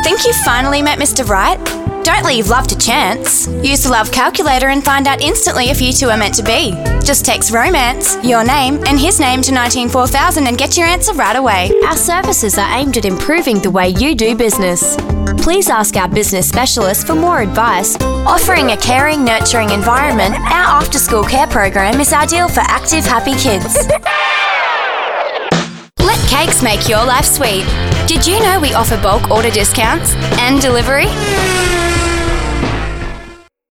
Think you've finally met Mr. Right? Don't leave love to chance. Use the Love Calculator and find out instantly if you two are meant to be. Just text romance, your name, and his name to 194000 and get your answer right away. Our services are aimed at improving the way you do business. Please ask our business specialist for more advice. Offering a caring, nurturing environment, our after-school care program is ideal for active, happy kids. Let Cakes make your life sweet. Did you know we offer bulk order discounts and delivery?